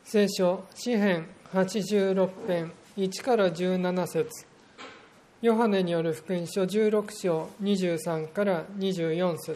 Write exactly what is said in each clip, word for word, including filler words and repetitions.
聖書詩編はちじゅうろく編いちからじゅうなな節、ヨハネによる福音書じゅうろく章にじゅうさんからにじゅうよん節。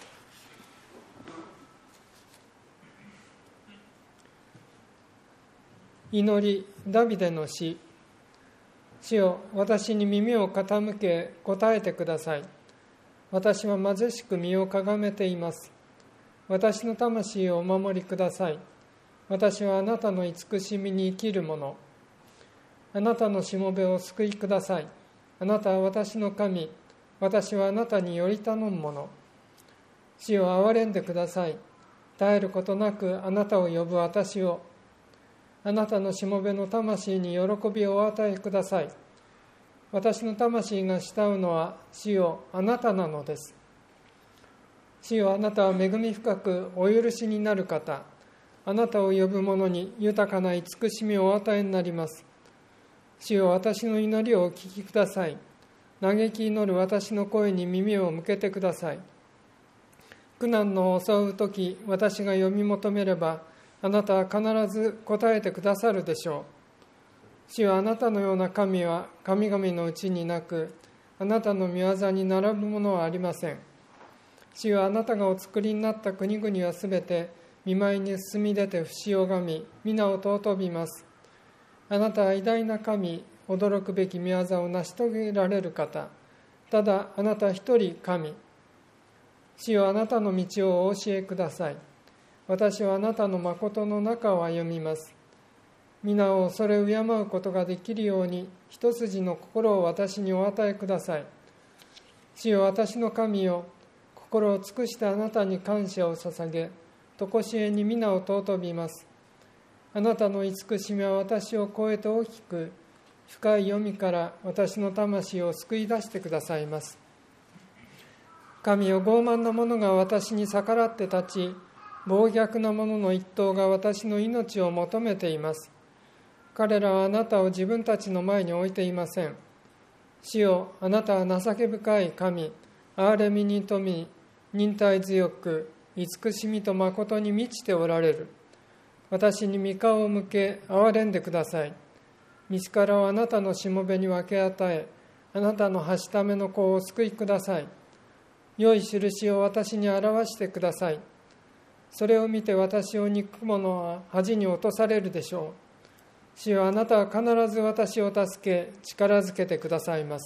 祈り、ダビデの詩。主よ、私に耳を傾け答えてください。私は貧しく身をかがめています。私の魂をお守りください。私はあなたの慈しみに生きるもの。あなたのしもべを救いください。あなたは私の神。私はあなたにより頼むもの。主を憐れんでください。絶えることなくあなたを呼ぶ私を。あなたのしもべの魂に喜びをお与えください。私の魂が慕うのは主よ、あなたなのです。主よ、あなたは恵み深くお許しになる方。あなたを呼ぶ者に豊かな慈しみをお与えになります。主よ、私の祈りをお聞きください。嘆き祈る私の声に耳を向けてください。苦難の襲うとき、私が呼び求めれば、あなたは必ず答えてくださるでしょう。主よ、あなたのような神は神々のうちになく、あなたの御業に並ぶものはありません。主よ、あなたがお作りになった国々はすべて御前に進み出て節を拝み、皆を尊びます。あなたは偉大な神、驚くべき御業を成し遂げられる方。ただあなた一人神。主よ、あなたの道をお教えください。私はあなたの誠の中を歩みます。皆をそれを敬うことができるように、一筋の心を私にお与えください。主よ、私の神よ、心を尽くしてあなたに感謝を捧げ、常しえに皆を尊びます。あなたの慈しみは私を超えて大きく、深い読みから私の魂を救い出してくださいます。神よ、傲慢な者が私に逆らって立ち、暴虐な者の一党が私の命を求めています。彼らはあなたを自分たちの前に置いていません。主よ、あなたは情け深い神、憐れみに富み、忍耐強く、慈しみと誠に満ちておられる。私に御顔を向け、憐れんでください。道からをあなたのしもべに分け与え、あなたのはしための子をお救いください。良い印を私に表してください。それを見て私を憎む者は恥に落とされるでしょう。主よ、あなたは必ず私を助け、力づけてくださいます。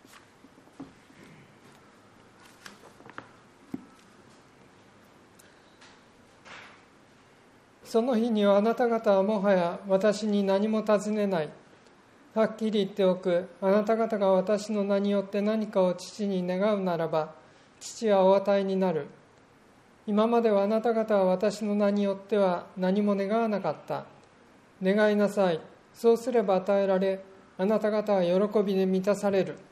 その日にはあなた方はもはや私に何も尋ねない。はっきり言っておく。あなた方が私の名によって何かを父に願うならば、父はお与えになる。今まではあなた方は私の名によっては何も願わなかった。願いなさい。そうすれば与えられ、あなた方は喜びで満たされる。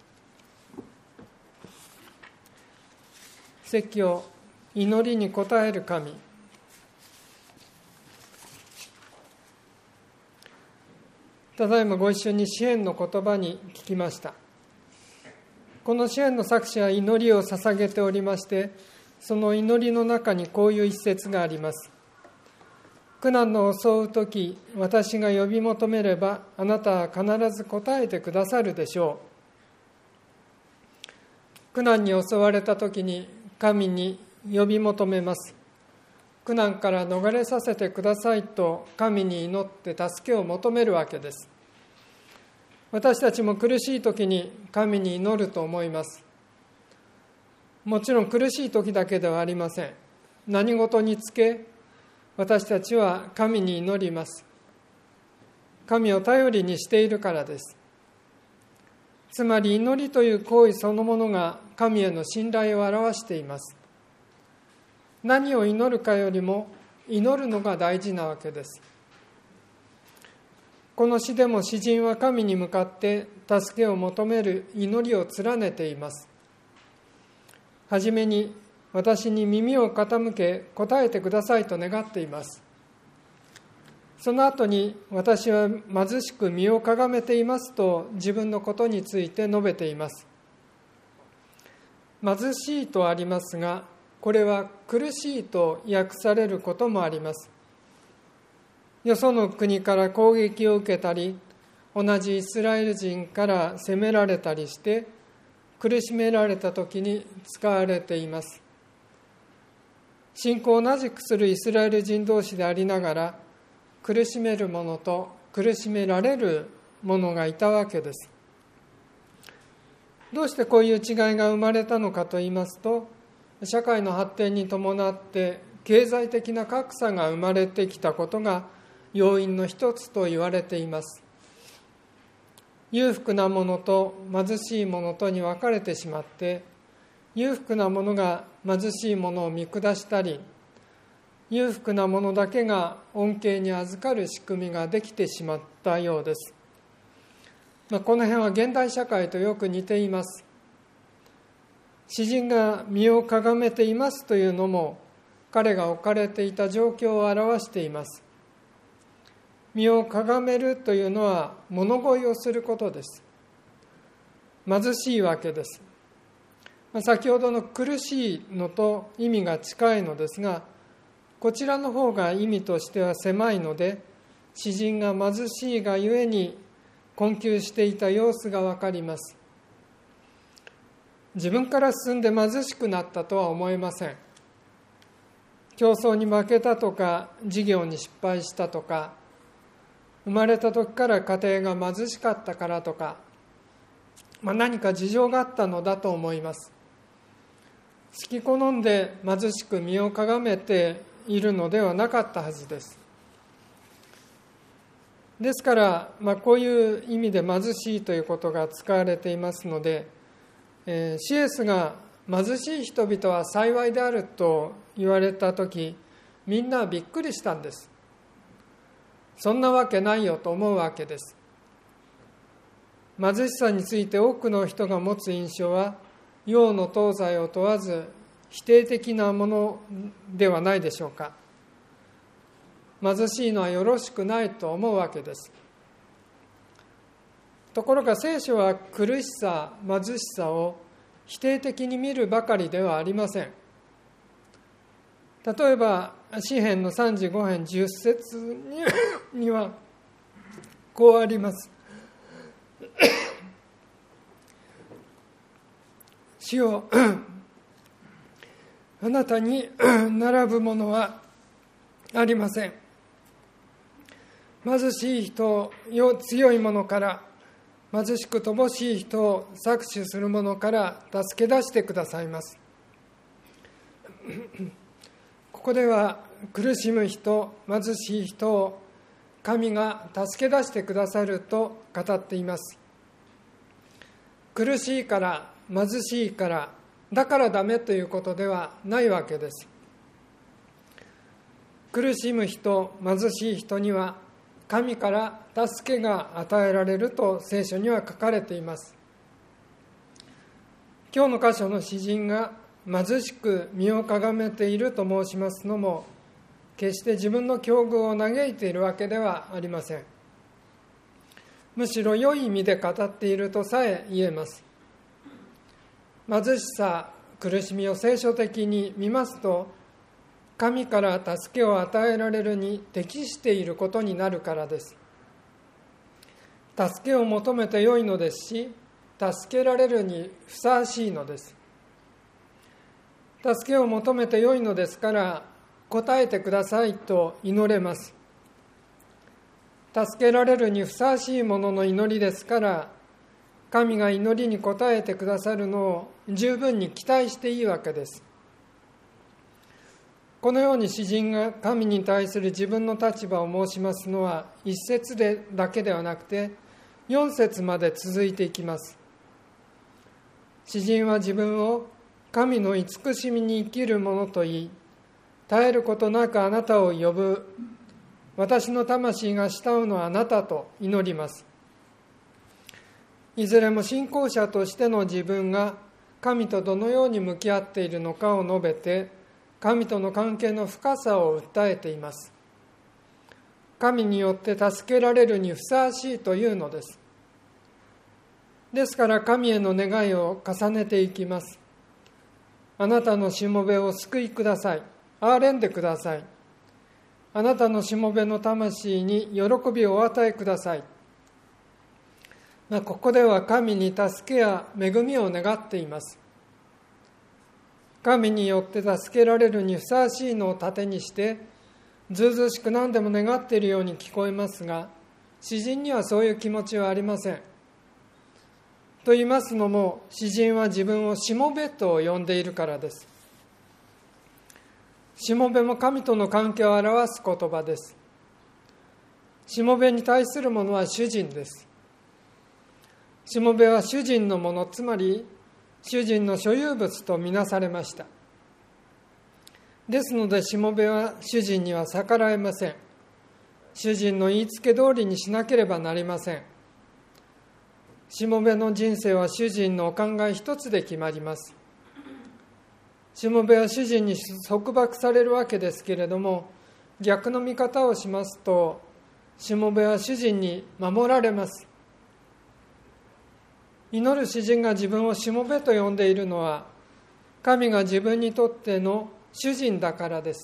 説教、祈りに応える神。ただいまご一緒に詩篇の言葉に聞きました。この詩篇の作者は祈りを捧げておりまして、その祈りの中にこういう一節があります。苦難の襲うとき、私が呼び求めれば、あなたは必ず答えてくださるでしょう。苦難に襲われたときに神に呼び求めます。苦難から逃れさせてくださいと神に祈って助けを求めるわけです。私たちも苦しいときに神に祈ると思います。もちろん苦しいときだけではありません。何事につけ、私たちは神に祈ります。神を頼りにしているからです。つまり祈りという行為そのものが神への信頼を表しています。何を祈るかよりも祈るのが大事なわけです。この詩でも詩人は神に向かって助けを求める祈りを連ねています。はじめに私に耳を傾け答えてくださいと願っています。その後に私は貧しく身をかがめていますと自分のことについて述べています。貧しいとありますが、これは苦しいと訳されることもあります。 よその国から攻撃を受けたり、同じイスラエル人から責められたりして苦しめられた時に使われています。信仰を同じくするイスラエル人同士でありながら、苦しめる者と苦しめられる者がいたわけです。どうしてこういう違いが生まれたのかといいますと、社会の発展に伴って経済的な格差が生まれてきたことが要因の一つと言われています。裕福な者と貧しい者とに分かれてしまって、裕福な者が貧しい者を見下したり、裕福な者だけが恩恵に預かる仕組みができてしまったようです。この辺は現代社会とよく似ています。詩人が身をかがめていますというのも、彼が置かれていた状況を表しています。身をかがめるというのは物乞いをすることです。貧しいわけです。先ほどの苦しいのと意味が近いのですが、こちらの方が意味としては狭いので、詩人が貧しいがゆえに困窮していた様子がわかります。自分から進んで貧しくなったとは思えません。競争に負けたとか、事業に失敗したとか、生まれた時から家庭が貧しかったからとか、まあ、何か事情があったのだと思います。好き好んで貧しく身をかがめているのではなかったはずです。ですから、まあ、こういう意味で貧しいということが使われていますので、えー、シエスが貧しい人々は幸いであると言われたとき、みんなはびっくりしたんです。そんなわけないよと思うわけです。貧しさについて多くの人が持つ印象は、洋の東西を問わず否定的なものではないでしょうか。貧しいのはよろしくないと思うわけです。ところが聖書は苦しさ、貧しさを否定的に見るばかりではありません。例えば詩編のさんじゅうご編じゅっ節にはこうあります。主よ、あなたに並ぶものはありません。貧しい人を強い者から、貧しく乏しい人を搾取する者から助け出してくださいます。ここでは苦しむ人、貧しい人を神が助け出してくださると語っています。苦しいから、貧しいから、だからダメということではないわけです。苦しむ人、貧しい人には神から助けが与えられると聖書には書かれています。今日の箇所の詩人が貧しく身をかがめていると申しますのも、決して自分の境遇を嘆いているわけではありません。むしろ良い意味で語っているとさえ言えます。貧しさ、苦しみを聖書的に見ますと、神から助けを与えられるに適していることになるからです。助けを求めてよいのですし、助けられるにふさわしいのです。助けを求めてよいのですから、答えてくださいと祈れます。助けられるにふさわしいものの祈りですから、神が祈りに応えてくださるのを十分に期待していいわけです。このように詩人が神に対する自分の立場を申しますのは、一節でだけではなくて四節まで続いていきます。詩人は自分を神の慈しみに生きるものと言い、絶えることなくあなたを呼ぶ、私の魂が慕うのはあなたと祈ります。いずれも信仰者としての自分が神とどのように向き合っているのかを述べて、神との関係の深さを訴えています。神によって助けられるにふさわしいというのです。ですから神への願いを重ねていきます。あなたのしもべを救いください。憐れんでください。 あなたのしもべの魂に喜びをお与えください。まあ、ここでは神に助けや恵みを願っています。神によって助けられるにふさわしいのを盾にして、ずうずうしく何でも願っているように聞こえますが、詩人にはそういう気持ちはありません。と言いますのも、詩人は自分をしもべと呼んでいるからです。しもべも神との関係を表す言葉です。しもべに対するものは主人です。しもべは主人のもの、つまり主人の所有物とみなされました。ですので、しもべは主人には逆らえません。主人の言いつけ通りにしなければなりません。しもべの人生は主人のお考え一つで決まります。しもべは主人に束縛されるわけですけれども、逆の見方をしますと、しもべは主人に守られます。祈る詩人が自分をしもべと呼んでいるのは、神が自分にとっての主人だからです。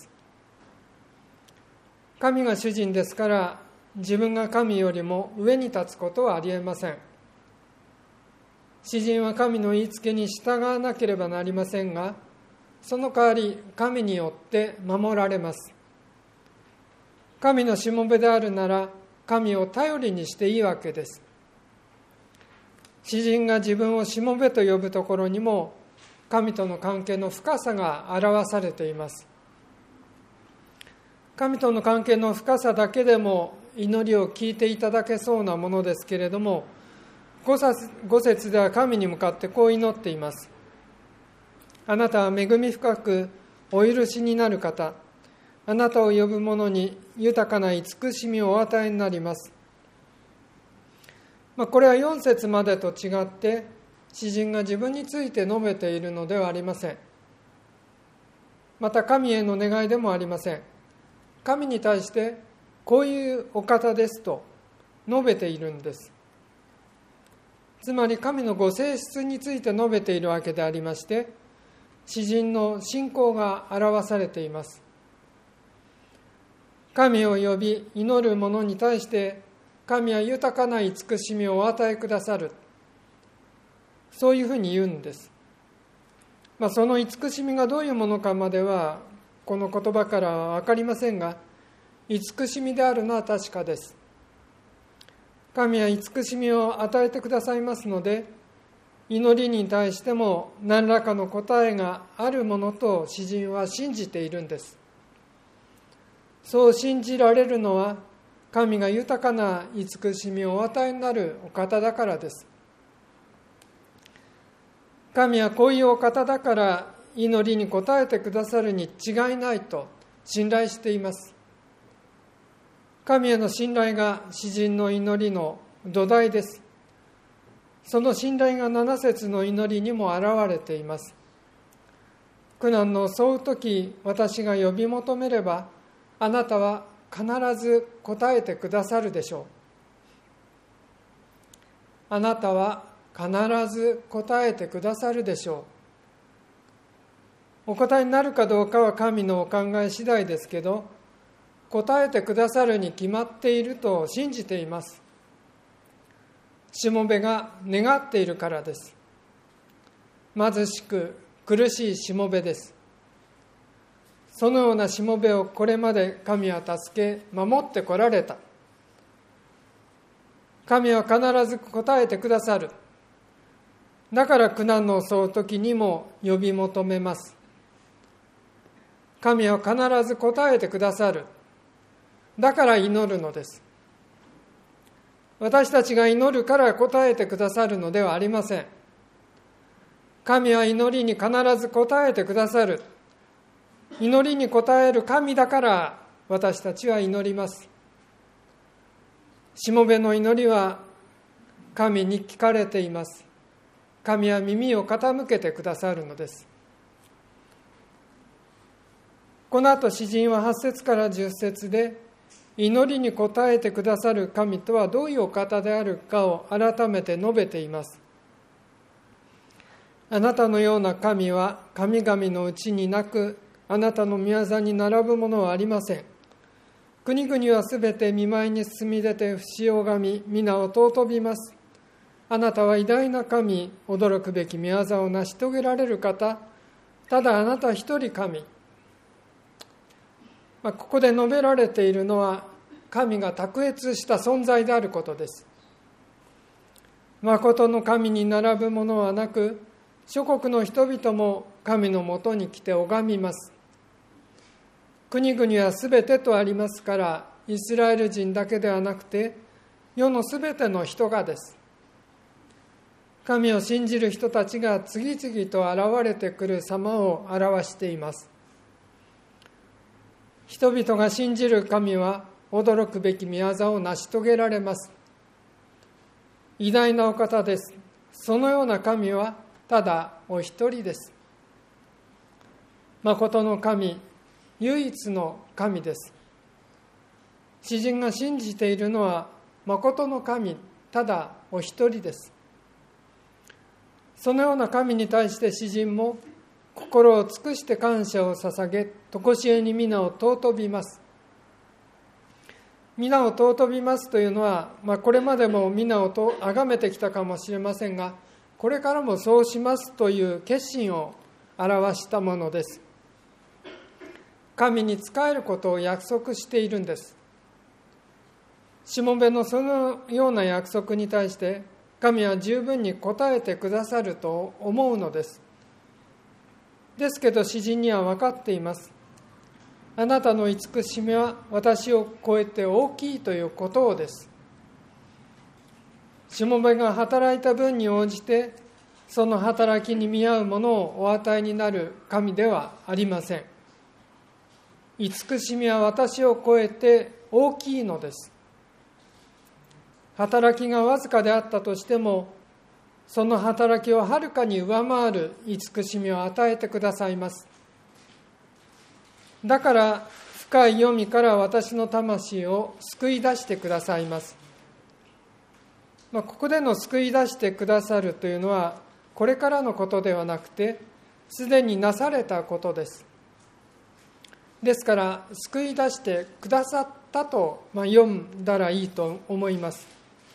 神が主人ですから、自分が神よりも上に立つことはありえません。詩人は神の言いつけに従わなければなりませんが、その代わり神によって守られます。神のしもべであるなら、神を頼りにしていいわけです。詩人が自分をしもべと呼ぶところにも、神との関係の深さが表されています。神との関係の深さだけでも祈りを聞いていただけそうなものですけれども、ご節では神に向かってこう祈っています。あなたは恵み深くお許しになる方、あなたを呼ぶ者に豊かな慈しみをお与えになります。まあ、これはよん節までと違って、詩人が自分について述べているのではありません。また神への願いでもありません。神に対してこういうお方ですと述べているんです。つまり神のご性質について述べているわけでありまして、詩人の信仰が表されています。神を呼び祈る者に対して神は豊かな慈しみをお与えくださる、そういうふうに言うんです。まあ、その慈しみがどういうものかまではこの言葉からは分かりませんが、慈しみであるのは確かです。神は慈しみを与えてくださいますので、祈りに対しても何らかの答えがあるものと詩人は信じているんです。そう信じられるのは、神が豊かな慈しみをお与えになるお方だからです。神はこういうお方だから祈りに応えてくださるに違いないと信頼しています。神への信頼が詩人の祈りの土台です。その信頼が七節の祈りにも表れています。苦難の襲うとき、私が呼び求めれば、あなたは必ず答えてくださるでしょう。あなたは必ず答えてくださるでしょう。お答えになるかどうかは神のお考え次第ですけど、答えてくださるに決まっていると信じています。しもべが願っているからです。貧しく苦しいしもべです。そのようなしもべをこれまで神は助け守ってこられた。神は必ず答えてくださる。だから苦難の襲う時にも呼び求めます。神は必ず答えてくださる。だから祈るのです。私たちが祈るから答えてくださるのではありません。神は祈りに必ず答えてくださる。祈りに応える神だから私たちは祈ります。しもべの祈りは神に聞かれています。神は耳を傾けてくださるのです。この後詩人ははち節からじゅっ節で、祈りに応えてくださる神とはどういうお方であるかを改めて述べています。あなたのような神は神々のうちになく、あなたの御業に並ぶものはありません。 国々はすべて御前に進み出て節を拝み、皆を尊びます。あなたは偉大な神、驚くべき御業を成し遂げられる方、ただあなた一人神。まあ、ここで述べられているのは、神が卓越した存在であることです。誠の神に並ぶものはなく、諸国の人々も神のもとに来て拝みます。国々はすべてとありますから、イスラエル人だけではなくて、世のすべての人がです。神を信じる人たちが次々と現れてくる様を表しています。人々が信じる神は驚くべき御業を成し遂げられます。偉大なお方です。そのような神はただお一人です。誠の神、唯一の神です。詩人が信じているのは誠の神、ただお一人です。そのような神に対して詩人も心を尽くして感謝を捧げ、常しえに皆を尊びます。皆を尊びますというのは、まあ、これまでも皆を崇めてきたかもしれませんが、これからもそうしますという決心を表したものです。神に仕えることを約束しているんです。しもべのそのような約束に対して神は十分に応えてくださると思うのです。ですけど詩人には分かっています。あなたの慈しみは私を超えて大きいということをです。しもべが働いた分に応じてその働きに見合うものをお与えになる神ではありません。慈しみは私を超えて大きいのです。働きがわずかであったとしても、その働きをはるかに上回る慈しみを与えてくださいます。だから深い読みから私の魂を救い出してくださいます。まあ、ここでの救い出してくださるというのは、これからのことではなくて、すでになされたことです。ですから、救い出してくださったと、まあ、読んだらいいと思います。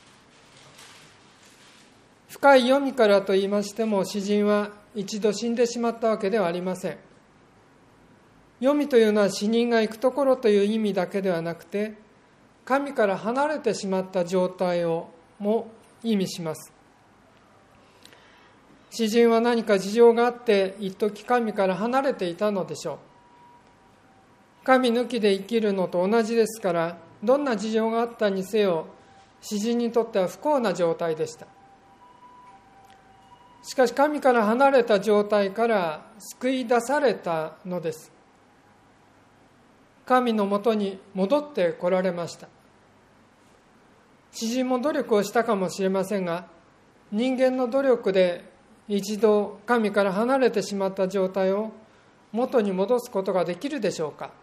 深い読みからと言いましても、詩人は一度死んでしまったわけではありません。読みというのは死人が行くところという意味だけではなくて、神から離れてしまった状態をも意味します。詩人は何か事情があって一時神から離れていたのでしょう。神抜きで生きるのと同じですから、どんな事情があったにせよ、詩人にとっては不幸な状態でした。しかし神から離れた状態から救い出されたのです。神のもとに戻ってこられました。詩人も努力をしたかもしれませんが、人間の努力で一度神から離れてしまった状態を元に戻すことができるでしょうか。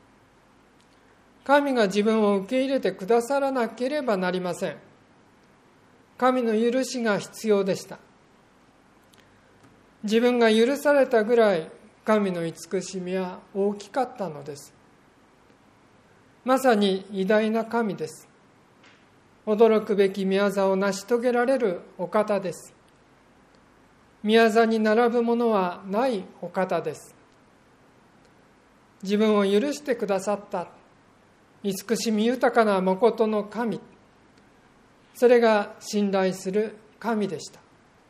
神が自分を受け入れてくださらなければなりません。神の許しが必要でした。自分が許されたぐらい神の慈しみは大きかったのです。まさに偉大な神です。驚くべき御業を成し遂げられるお方です。御業に並ぶものはないお方です。自分を許してくださった慈しみ豊かな誠の神、それが信頼する神でした。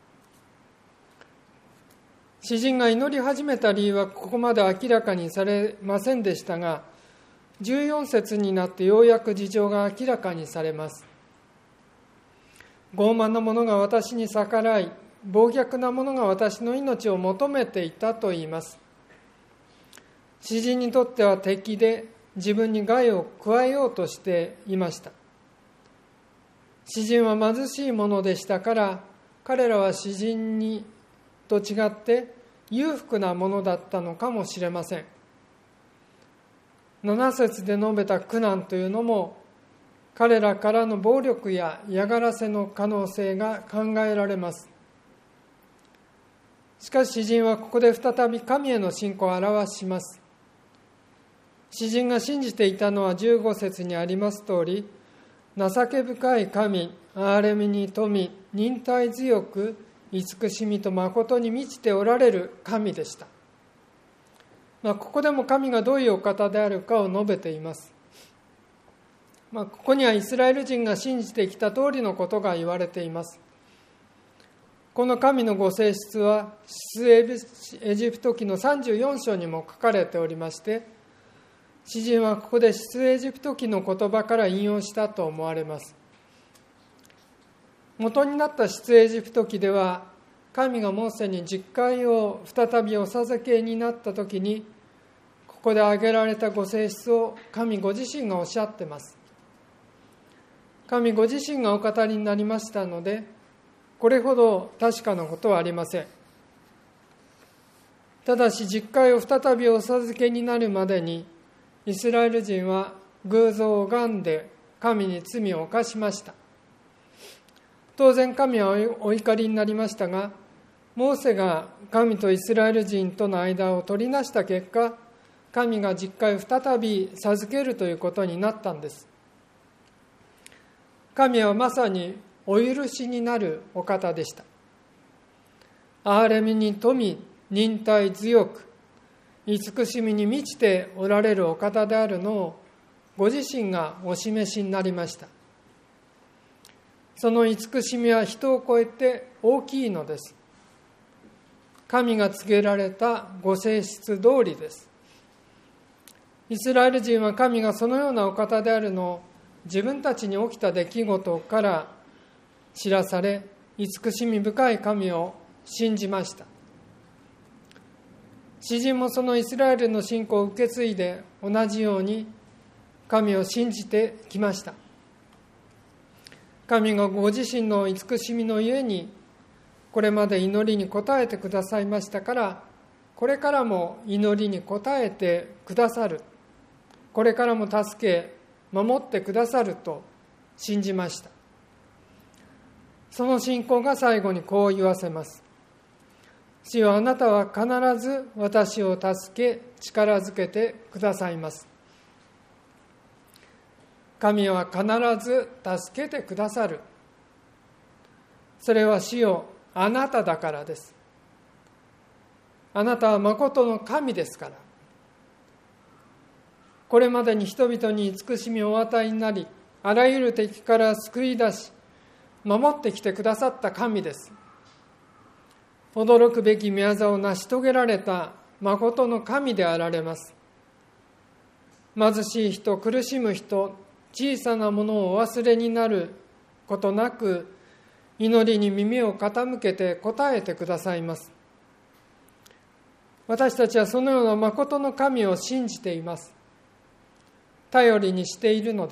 詩人が祈り始めた理由はここまで明らかにされませんでしたが、じゅうよん節になってようやく事情が明らかにされます。傲慢な者が私に逆らい、暴虐な者が私の命を求めていたと言います。詩人にとっては敵で、自分に害を加えようとしていました。詩人は貧しい者でしたから、彼らは詩人にと違って裕福なものだったのかもしれません。なな節で述べた苦難というのも、彼らからの暴力や嫌がらせの可能性が考えられます。しかし詩人はここで再び神への信仰を表します。 詩人が信じていたのはじゅうご節にあります通り、情け深い神、憐れみに富、忍耐強く、慈しみと誠に満ちておられる神でした。まあ、ここでも神がどういうお方であるかを述べています。まあ、ここにはイスラエル人が信じてきた通りのことが言われています。この神のご性質は出エジプト記のさんじゅうよん章にも書かれておりまして、詩人はここで出エジプト記の言葉から引用したと思われます。元になった出エジプト記では、神がモーセに十戒を再びお授けになったときに、ここで挙げられたご性質を神ご自身がおっしゃっています。神ご自身がお語りになりましたので、これほど確かなことはありません。ただし十戒を再びお授けになるまでに、イスラエル人は偶像を拝んで神に罪を犯しました。当然神はお怒りになりましたが、モーセが神とイスラエル人との間を取りなした結果、神が十戒を再び授けるということになったんです。神はまさにお許しになるお方でした。憐れみに富、忍耐強く、慈しみに満ちておられるお方であるのをご自身がお示しになりました。その慈しみは人を超えて大きいのです。神が告げられたご性質通りです。イスラエル人は神がそのようなお方であるのを自分たちに起きた出来事から知らされ、慈しみ深い神を信じました。詩人もそのイスラエルの信仰を受け継いで同じように神を信じてきました。神がご自身の慈しみのゆえにこれまで祈りに応えてくださいましたから、これからも祈りに応えてくださる、これからも助け守ってくださると信じました。その信仰が最後にこう言わせます。主よ、あなたは必ず私を助け力づけてくださいます。神は必ず助けてくださる。それは主よ、あなただからです。あなたは誠の神ですから。これまでに人々に慈しみをお与えになり、あらゆる敵から救い出し、守ってきてくださった神です。驚くべき御業を成し遂げられた誠の神であられます。貧しい人、苦しむ人、小さなものをお忘れになることなく、祈りに耳を傾けて答えてくださいます。私たちはそのような誠の神を信じています。頼りにしているのです。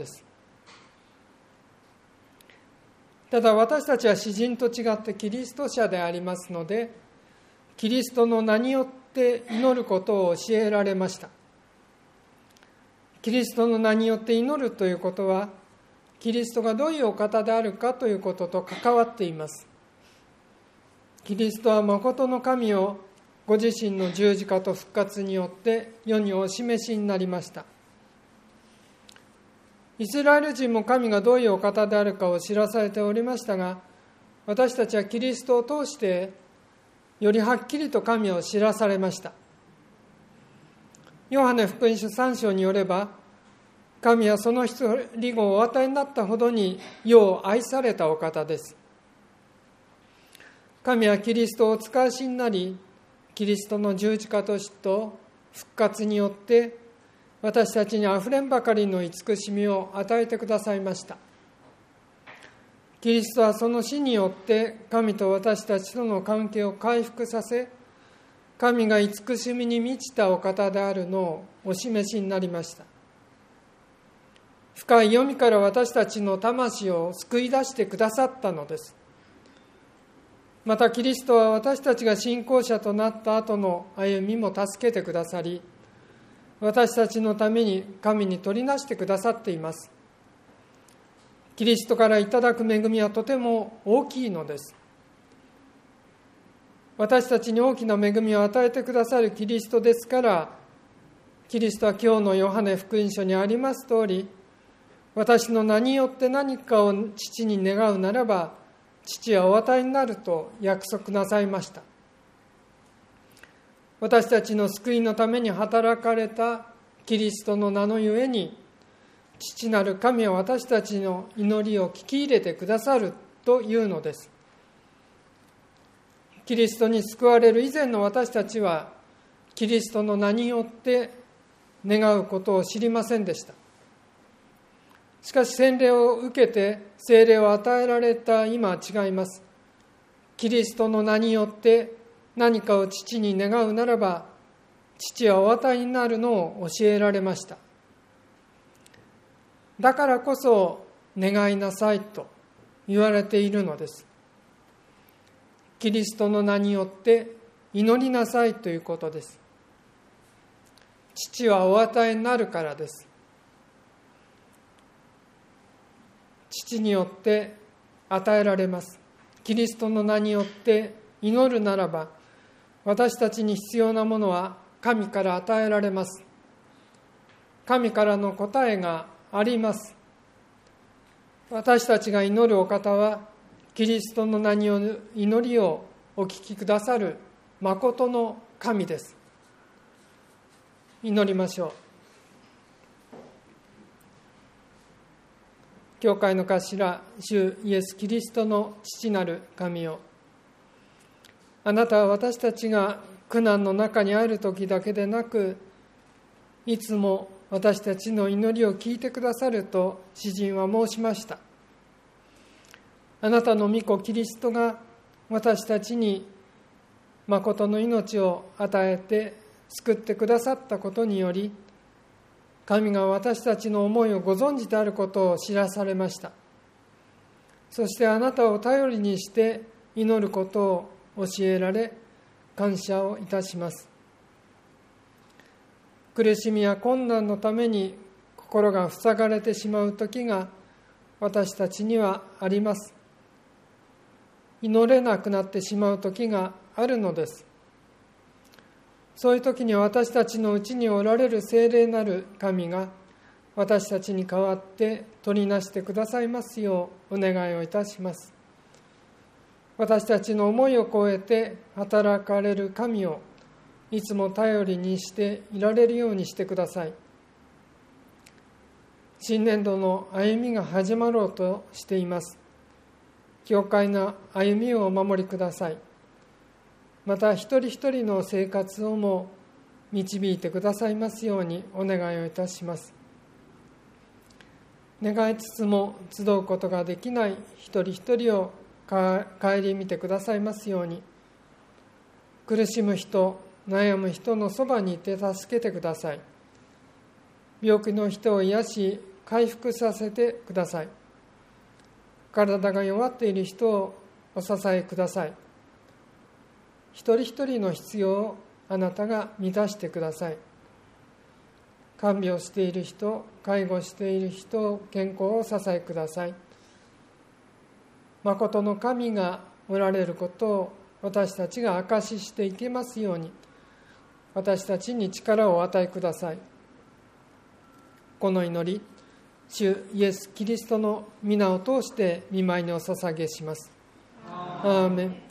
ただ私たちは詩人と違ってキリスト者でありますので、キリストの名によって祈ることを教えられました。キリストの名によって祈るということは、キリストがどういうお方であるかということと関わっています。キリストは誠の神をご自身の十字架と復活によって世にお示しになりました。イスラエル人も神がどういうお方であるかを知らされておりましたが、私たちはキリストを通してよりはっきりと神を知らされました。ヨハネ福音書さん章によれば、神はその一人子をお与えになったほどに世を愛されたお方です。神はキリストをお使わしになり、キリストの十字架と死と復活によって私たちにあふれんばかりの慈しみを与えてくださいました。キリストはその死によって神と私たちとの関係を回復させ、神が慈しみに満ちたお方であるのをお示しになりました。深い読みから私たちの魂を救い出してくださったのです。またキリストは私たちが信仰者となった後の歩みも助けてくださり、私たちのために神に取りなしてくださっています。キリストからいただく恵みはとても大きいのです。私たちに大きな恵みを与えてくださるキリストですから、 キリストは今日のヨハネ福音書にあります通り、私の名によって何かを父に願うならば、父はお与えになると約束なさいました。私たちの救いのために働かれたキリストの名のゆえに、父なる神は私たちの祈りを聞き入れてくださるというのです。キリストに救われる以前の私たちは、キリストの名によって願うことを知りませんでした。しかし洗礼を受けて聖霊を与えられた今は違います。キリストの名によって何かを父に願うならば、父はお与えになるのを教えられました。だからこそ願いなさいと言われているのです。キリストの名によって祈りなさいということです。父はお与えになるからです。父によって与えられます。キリストの名によって祈るならば、私たちに必要なものは神から与えられます。神からの答えがあります。私たちが祈るお方は、キリストの名による祈りをお聞きくださる誠の神です。祈りましょう。教会の頭、主イエス・キリストの父なる神よ、あなたは私たちが苦難の中にある時だけでなく、いつも私たちの祈りを聞いてくださると詩人は申しました。あなたの御子キリストが私たちに誠の命を与えて救ってくださったことにより、神が私たちの思いをご存じであることを知らされました。そしてあなたを頼りにして祈ることを教えられ、感謝をいたします。苦しみや困難のために心が塞がれてしまう時が私たちにはあります。祈れなくなってしまう時があるのです。そういう時に私たちのうちにおられる聖霊なる神が私たちに代わって取りなしてくださいますようお願いをいたします。私たちの思いを超えて働かれる神をいつも頼りにしていられるようにしてください。新年度の歩みが始まろうとしています。教会の歩みをお守りください。また一人一人の生活をも導いてくださいますようにお願いをいたします。願いつつも集うことができない一人一人を顧みてくださいますように、苦しむ人、悩む人のそばにいて助けてください。病気の人を癒し回復させてください。体が弱っている人をお支えください。一人一人の必要をあなたが満たしてください。看病している人、介護している人、健康を支えください。誠の神がおられることを私たちが証ししていけますように、私たちに力をお与えください。この祈り、主イエス・キリストの皆を通して御前にお捧げします。アーメン。